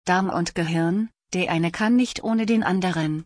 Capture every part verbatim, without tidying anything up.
Darm und Gehirn, der eine kann nicht ohne den anderen.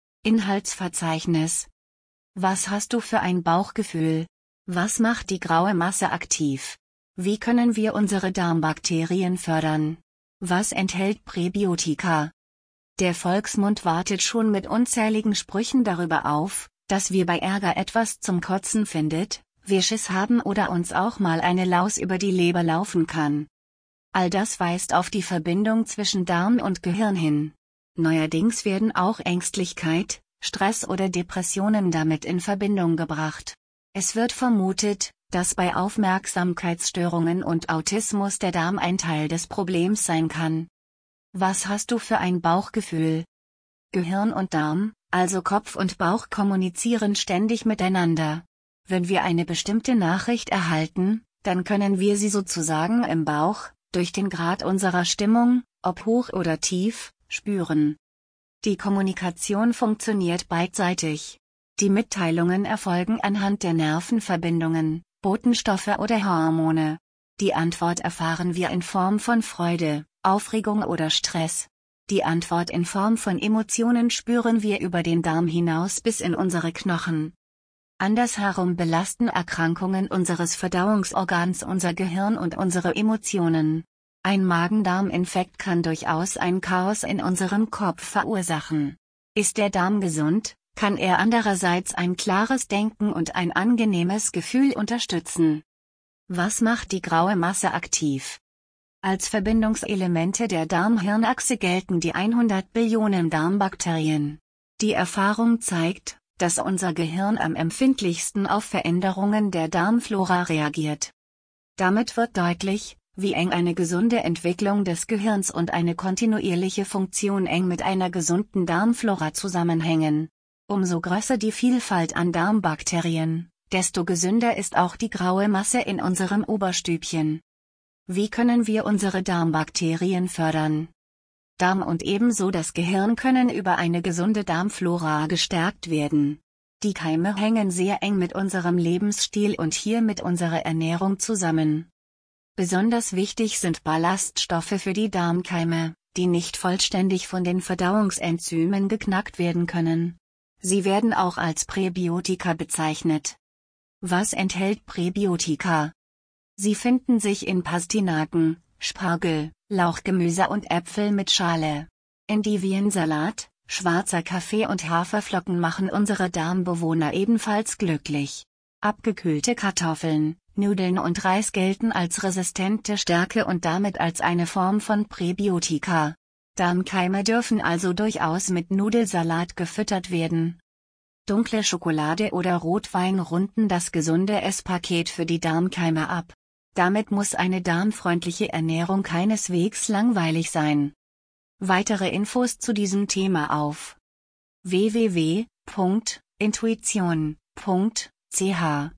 Inhaltsverzeichnis. Was hast du für ein Bauchgefühl? Was macht die graue Masse aktiv? Wie können wir unsere Darmbakterien fördern? Was enthält Präbiotika? Der Volksmund wartet schon mit unzähligen Sprüchen darüber auf, dass wir bei Ärger etwas zum Kotzen findet, wir Schiss haben oder uns auch mal eine Laus über die Leber laufen kann. All das weist auf die Verbindung zwischen Darm und Gehirn hin. Neuerdings werden auch Ängstlichkeit, Stress oder Depressionen damit in Verbindung gebracht. Es wird vermutet, dass bei Aufmerksamkeitsstörungen und Autismus der Darm ein Teil des Problems sein kann. Was hast du für ein Bauchgefühl? Gehirn und Darm, also Kopf und Bauch, kommunizieren ständig miteinander. Wenn wir eine bestimmte Nachricht erhalten, dann können wir sie sozusagen im Bauch, durch den Grad unserer Stimmung, ob hoch oder tief, spüren. Die Kommunikation funktioniert beidseitig. Die Mitteilungen erfolgen anhand der Nervenverbindungen, Botenstoffe oder Hormone. Die Antwort erfahren wir in Form von Freude, Aufregung oder Stress. Die Antwort in Form von Emotionen spüren wir über den Darm hinaus bis in unsere Knochen. Andersherum belasten Erkrankungen unseres Verdauungsorgans unser Gehirn und unsere Emotionen. Ein Magen-Darm-Infekt kann durchaus ein Chaos in unserem Kopf verursachen. Ist der Darm gesund, kann er andererseits ein klares Denken und ein angenehmes Gefühl unterstützen. Was macht die graue Masse aktiv? Als Verbindungselemente der Darm-Hirn-Achse gelten die hundert Billionen Darmbakterien. Die Erfahrung zeigt, dass unser Gehirn am empfindlichsten auf Veränderungen der Darmflora reagiert. Damit wird deutlich, wie eng eine gesunde Entwicklung des Gehirns und eine kontinuierliche Funktion eng mit einer gesunden Darmflora zusammenhängen. Umso größer die Vielfalt an Darmbakterien, desto gesünder ist auch die graue Masse in unserem Oberstübchen. Wie können wir unsere Darmbakterien fördern? Darm und ebenso das Gehirn können über eine gesunde Darmflora gestärkt werden. Die Keime hängen sehr eng mit unserem Lebensstil und hier mit unserer Ernährung zusammen. Besonders wichtig sind Ballaststoffe für die Darmkeime, die nicht vollständig von den Verdauungsenzymen geknackt werden können. Sie werden auch als Präbiotika bezeichnet. Was enthält Präbiotika? Sie finden sich in Pastinaken, Spargel, Lauchgemüse und Äpfel mit Schale. Endiviensalat, schwarzer Kaffee und Haferflocken machen unsere Darmbewohner ebenfalls glücklich. Abgekühlte Kartoffeln, Nudeln und Reis gelten als resistente Stärke und damit als eine Form von Präbiotika. Darmkeime dürfen also durchaus mit Nudelsalat gefüttert werden. Dunkle Schokolade oder Rotwein runden das gesunde Esspaket für die Darmkeime ab. Damit muss eine darmfreundliche Ernährung keineswegs langweilig sein. Weitere Infos zu diesem Thema auf w w w punkt intuition punkt c h